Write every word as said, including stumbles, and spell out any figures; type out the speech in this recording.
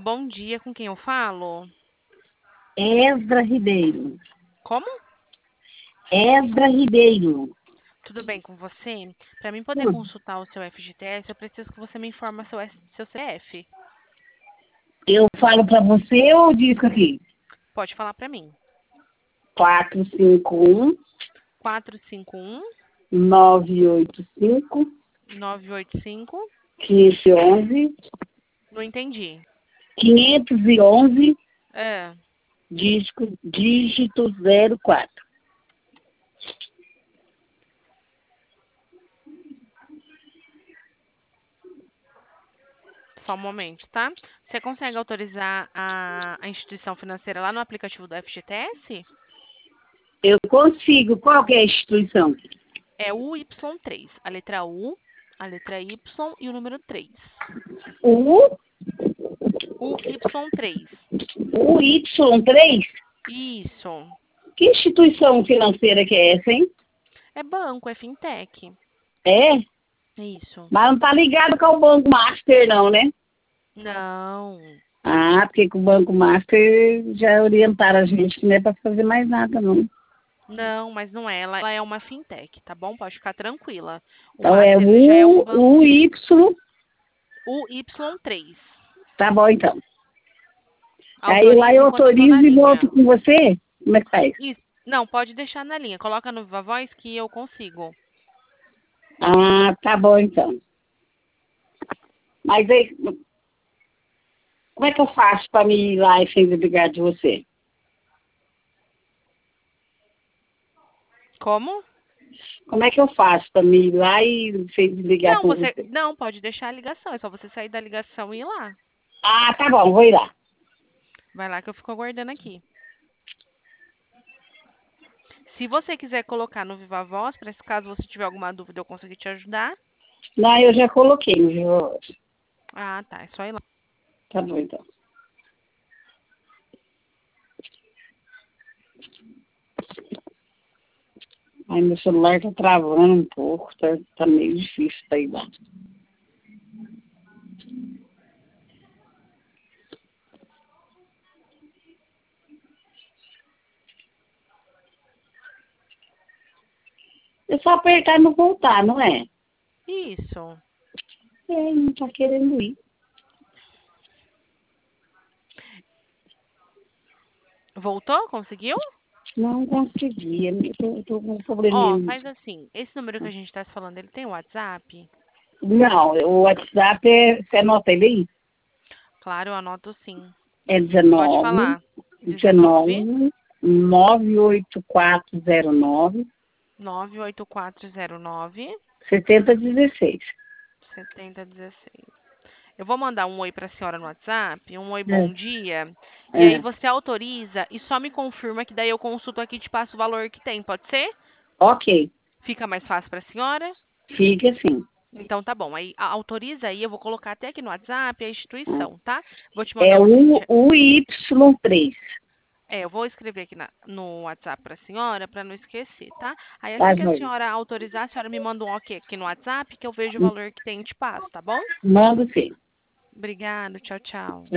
bom dia, com quem eu falo? Esdra Ribeiro. Como? Esdra Ribeiro. Tudo bem com você? Para mim poder Tudo. consultar o seu F G T S, eu preciso que você me informe seu, S- seu C P F. Eu falo para você ou disco aqui? Pode falar para mim. quatro cinco um, quatro cinco um, nove oito cinco, nove oito cinco. quinhentos e onze, Não entendi. quinhentos e onze, É, dígito, dígito zero quatro. só um momento, tá? Você consegue autorizar a, a instituição financeira lá no aplicativo do F G T S? Eu consigo. Qual que é a instituição? É o Y três. A letra U, a letra Y e o número três. O, O Y três. o Y três? Isso. Que instituição financeira que é essa, hein? É banco, é fintech. É? Isso. Mas não tá ligado com o Banco Master, não, né? Não. Ah, porque com o Banco Master já orientaram a gente que não é para fazer mais nada, não. Não, mas não é. Ela, ela é uma fintech, tá bom? Pode ficar tranquila. O Então é Master ele já é um o, o banco. Y. O Y três. Tá bom, então. Aí lá Autorize eu e continua na autorizo e volto linha. com você? Como é que faz? Isso. Não, pode deixar na linha. Coloca no Viva Voz que eu consigo. Ah, tá bom, então. Mas aí, como é que eu faço para me ir lá e sem desligar de você? Como? Como é que eu faço para me ir lá e sem desligar Não, com você. você? Não, pode deixar a ligação. É só você sair da ligação e ir lá. Ah, tá bom, vou ir lá. Vai lá que eu fico aguardando aqui. Se você quiser colocar no Viva Voz, para esse caso você tiver alguma dúvida eu conseguir te ajudar. Não, eu já coloquei, viu? Ah, tá. É só ir lá. Tá bom, então. Ai, meu celular tá travando um pouco, tá, tá meio difícil pra ir lá. É só apertar e não voltar, não é? Isso. É, não tá querendo ir. Voltou? Conseguiu? Não consegui, eu tô, tô com um Ó, probleminha. faz assim. Esse número que a gente tá se falando, ele tem WhatsApp? Não, o WhatsApp é, você anota ele aí? Claro, eu anoto sim. É Pode dezenove, falar. dezenove, dezenove, nove oito quatro zero nove, nove oito quatro zero nove, setenta dezesseis. sete zero um seis. Eu vou mandar um oi pra senhora no WhatsApp, um oi É, bom dia. E aí é. você autoriza e só me confirma que daí eu consulto aqui e te passo o valor que tem, pode ser? Ok, Fica mais fácil pra senhora? fica assim. Então tá bom. Aí a- autoriza aí, eu vou colocar até aqui no WhatsApp a instituição, tá? Vou te É mandar o o, link. o Y três. É, eu vou escrever aqui na- no WhatsApp para a senhora para não esquecer, tá? Aí Tá assim que a joia. senhora autorizar, a senhora me manda um ok aqui no WhatsApp que eu vejo o valor que tem e te passo, tá bom? Manda sim. Obrigada, tchau, tchau.